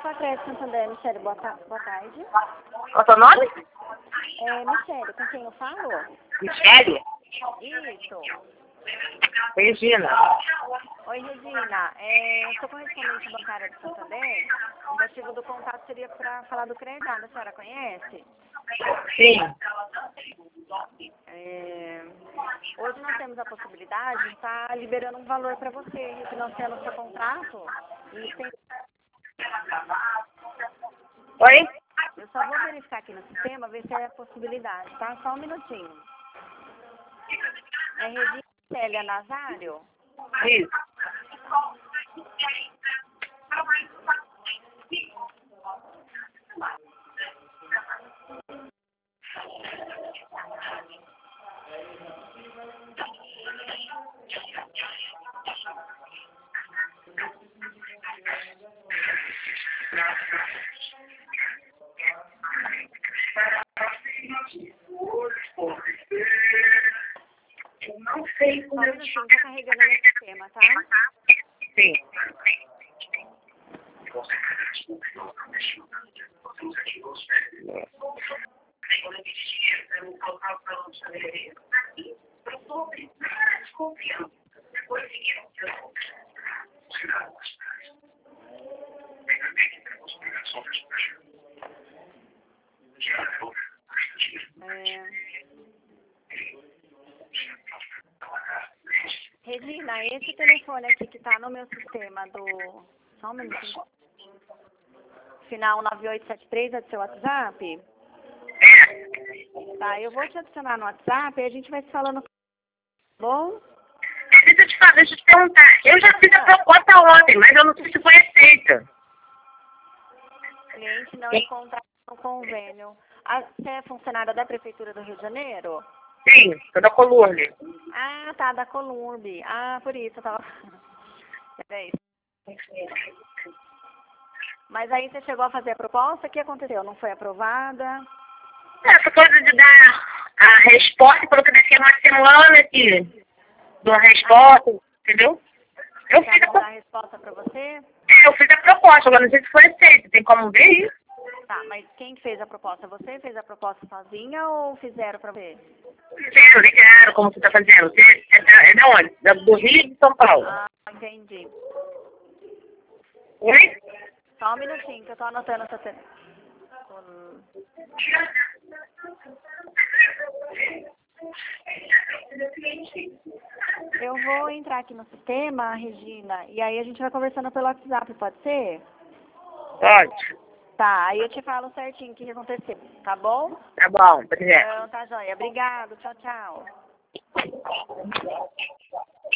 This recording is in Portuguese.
Opa, Crédito Santander, Michele, boa tarde. Qual é o seu nome? Michele, com quem eu falo? Michele? Isso. Regina. Oi, Regina. Eu sou correspondente bancária do Santander. O motivo do contato seria para falar do crediário. A senhora conhece? Sim. Hoje nós temos a possibilidade de estar liberando um valor para você, refinanciando o seu contrato. E tem... Oi? Eu só vou verificar aqui no sistema, ver se é a possibilidade, tá? Só um minutinho. É Regina Célia Nazário? Isso. Não sei Só um minutinho, tô carregando no sistema, tá? Sim. Regina, esse telefone aqui que tá no meu sistema do... Só um minutinho. Final 9873 é do seu WhatsApp? Tá, eu vou te adicionar no WhatsApp e a gente vai se falando. Bom? Deixa eu te perguntar. Eu já fiz a proposta ontem, mas eu não sei se foi aceita. O cliente não encontra no convênio. Você é funcionária da Prefeitura do Rio de Janeiro? Sim, sou da Colurne. Ah, tá, da Columbi. Ah, por isso eu tava... Peraí. Mas aí você chegou a fazer a proposta, o que aconteceu? Não foi aprovada? Essa coisa de dar a resposta, falou que daqui a uma semana que dou a resposta, entendeu? Eu fiz Vão dar a resposta pra você? eu fiz a proposta, agora não sei se foi aceita. Tem como ver isso? Tá, mas quem fez a proposta? Você fez a proposta sozinha ou fizeram pra ver? Ligaram, como você tá fazendo. É da onde? Do Rio e de São Paulo. Ah, entendi. Oi? Só um minutinho, que eu tô anotando essa... Eu vou entrar aqui no sistema, Regina, e aí a gente vai conversando pelo WhatsApp, pode ser? Pode. Tá, aí eu te falo certinho o que aconteceu, tá bom? Tá bom, por exemplo. Então, tá joia. Obrigado, tchau, tchau.